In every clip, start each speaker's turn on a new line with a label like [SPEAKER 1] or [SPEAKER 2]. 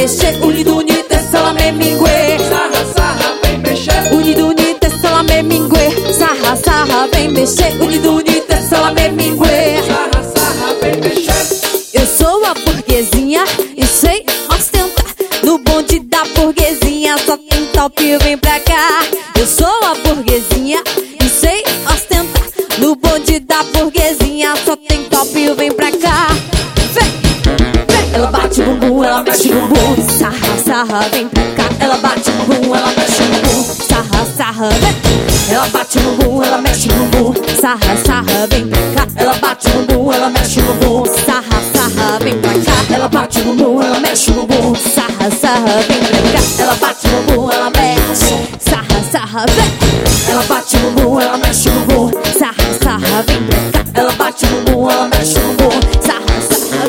[SPEAKER 1] mexer. Unido, unido, salame, mingue.
[SPEAKER 2] Sarra, sarra, vem mexer.
[SPEAKER 1] Unido, unido, salame, mingue. Sarra, sarra, vem mexer. Unido, unido, salame, mingue.
[SPEAKER 2] Sarra, sarra, vem mexer.
[SPEAKER 1] Eu sou a burguesinha e sei ostentar. No bonde da burguesinha só tem top, vem pra cá. Eu sou a burguesinha e sei ostentar. No bonde da burguesinha só tem top, vem pra cá. Vem, vem. Ela bate bumbum, ela mexe bumbum. Sarra, sarra, vem pra cá. Ela bate bumbum, ela mexe bumbum. Sarra, sarra, vem. Ela bate bumbum, ela mexe bumbum. Sarra, sarra, vem pra cá. Ela bate bumbum, ela mexe bumbum. Sarra, sarra, vem pra cá. Ela bate bumbum, ela mexe bumbum. Sarra, sarra, vem pra cá. Ela bate bumbum, ela mexe. Sarra, sarra, vem. Ela bate bumbum, ela mexe bumbum. Sarra, sarra, vem pra cá. Ela bate bumbum, ela mexe bumbum. Sarra, sarra,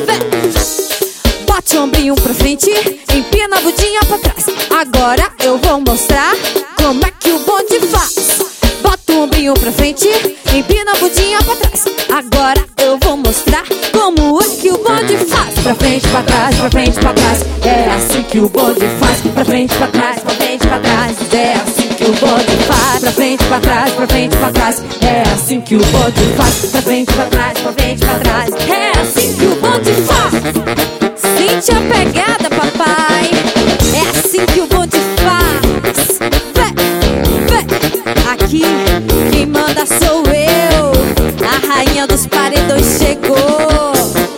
[SPEAKER 1] vem. Bate o ombrinho pra frente, empina a budinha pra trás. Agora eu vou mostrar como é que o bonde faz. Bota o ombrinho pra frente, empina a budinha pra trás. Agora eu vou mostrar como é que o bonde faz. Pra frente, pra trás, pra frente, pra trás. É assim que o bonde faz. Pra frente, pra trás, pra frente, pra trás. É assim que o bonde faz. Pra frente, pra trás, pra frente, pra trás. É assim que o bonde faz. Pra frente, pra trás, pra frente, pra trás. É assim que o bonde faz. Sente a pegada, papai. É assim que o bonde faz. Vem, vem. Aqui quem manda sou eu. A rainha dos paredões chegou.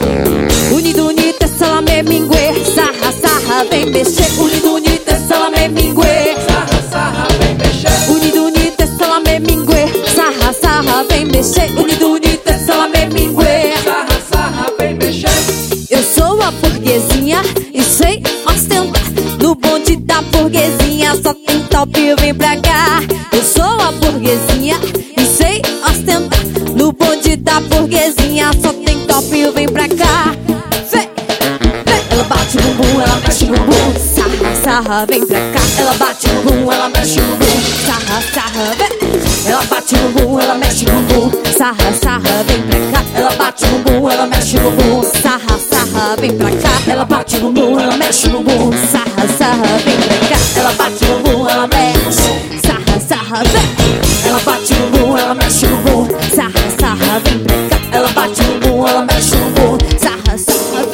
[SPEAKER 1] Unido, unido, salame, mingue. Sarra, sarra, vem mexer. Unido, unido, salame, mingue.
[SPEAKER 2] Sarra, sarra, vem mexer.
[SPEAKER 1] Unido, unido, salame, mingue. Sarra, sarra, vem mexer. Unido, unido, salame, mingue.
[SPEAKER 2] Sarra, sarra, vem mexer.
[SPEAKER 1] Eu sou a burguesinha e sei ostentar. No bonde da burguesinha só tem top, vem pra cá. Eu sou a burguesinha e sei ostentar. No bonde da burguesinha só tem top, vem pra cá. Vem, vem. Ela bate bumbum, ela mexe bumbum. Sarra, sarra, vem pra cá. Ela bate bumbum, ela mexe bumbum. Sarra, sarra, vem. Ela bate bumbum, ela mexe bumbum. Sarra, sarra, vem pra cá. Ela bate bumbum, ela mexe bumbum. Sarra, sarra, vem pra cá. Ela bate bumbum, ela mexe bumbum. Sarra, sarra, vem pra cá. Ela bate bumbum, ela mexe. Sarra, sarra, vem. Ela bate bumbum, ela mexe bumbum. Sarra, sarra, vem pra cá. Ela bate bumbum, ela mexe bumbum. Sarra, sarra,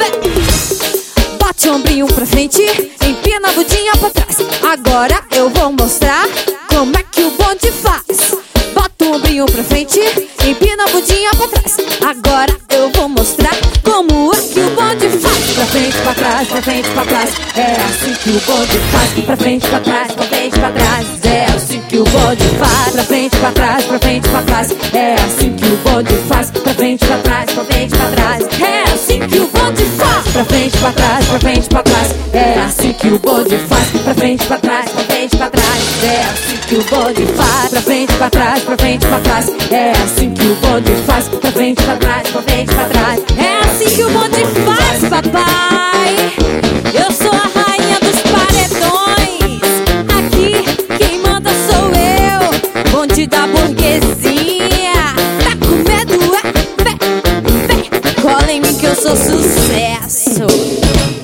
[SPEAKER 1] vem. Bate o ombrinho pra frente, empina a budinha pra trás. Agora eu vou mostrar como é que o bonde faz. Bota o ombrinho pra frente, empina a budinha pra trás. Agora eu vou mostrar como é que o bonde faz. Pra frente, pra trás, pra frente, pra trás. É assim que o bonde faz. Pra frente, pra trás, pra frente, pra trás. É assim que o bonde faz. Pra frente, pra trás, pra frente, pra trás. É assim que o bonde faz. Pra frente, pra trás, pra frente, pra trás. É assim que o bonde faz. Pra frente, pra trás, pra frente, pra trás. É assim que o bonde faz. Pra frente, pra trás, pra frente, pra trás. É assim que o bonde faz. Pra frente, pra trás, pra frente, pra trás. É assim que o bonde faz. Pra frente, pra trás, pra frente, pra trás. É assim que o bonde faz, papai. Eu sou a rainha dos paredões. Aqui quem manda sou eu. Bonde da burguesinha. Tá com medo? É? Vem, vem. Cola em mim que eu sou sucesso.